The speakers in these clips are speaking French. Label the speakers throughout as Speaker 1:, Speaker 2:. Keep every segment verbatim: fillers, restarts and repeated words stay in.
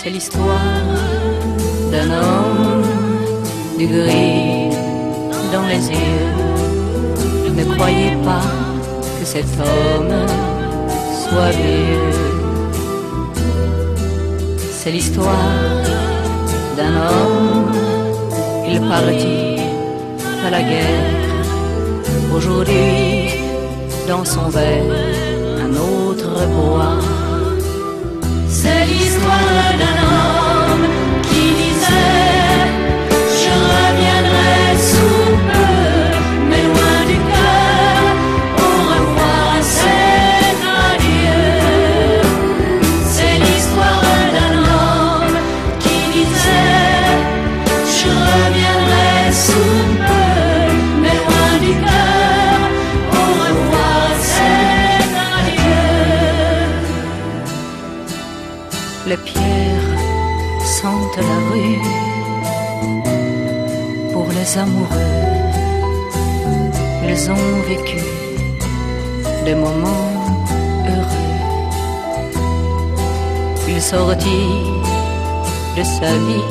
Speaker 1: C'est l'histoire d'un homme, du gris dans les yeux. Ne croyez pas que cet homme soit vieux. C'est l'histoire d'un homme, il partit à la guerre. Aujourd'hui, dans son verre, un autre boit. C'est l'histoire d'un homme qui disait: je reviendrai sous peu, mais loin du cœur, au revoir, c'est adieu. C'est l'histoire d'un homme qui disait: je reviendrai sous peu, mais loin du cœur, au revoir, c'est adieu. Les pierres sentent la rue pour les amoureux. Ils ont vécu des moments heureux. Il sortit de sa vie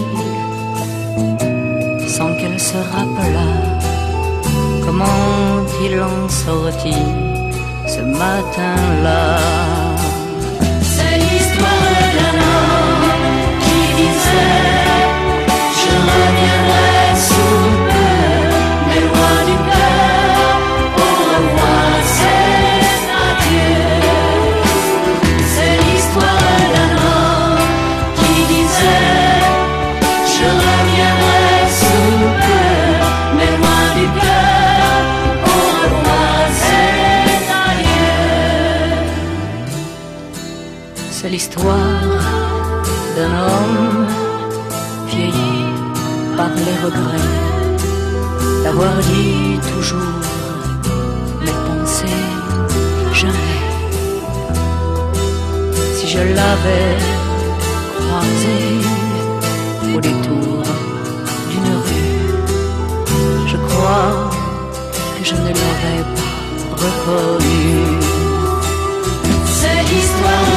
Speaker 1: sans qu'elle se rappelât comment il en sortit ce matin-là. C'est l'histoire d'un homme qui disait: je reviendrai sous peu, mais loin du cœur, au revoir, c'est adieu. C'est l'histoire d'un homme qui disait: je reviendrai sous peu, mais loin du cœur, au revoir, c'est adieu. C'est l'histoire d'un homme vieilli par les regrets, d'avoir dit toujours mais pensé jamais. Si je l'avais croisé au détour d'une rue, je crois que je ne l'aurais pas reconnu. C'est l'histoire